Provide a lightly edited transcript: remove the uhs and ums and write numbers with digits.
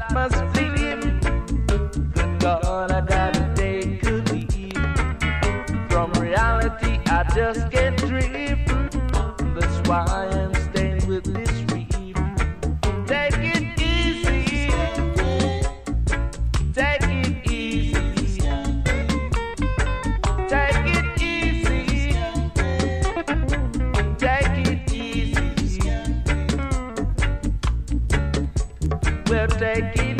I must leave. Good God, I gotta take a leave. From reality, I just can't drift. That's why I'm staying with this reef. Take it easy. Take it easy. Take it easy. Take it easy. We'll take it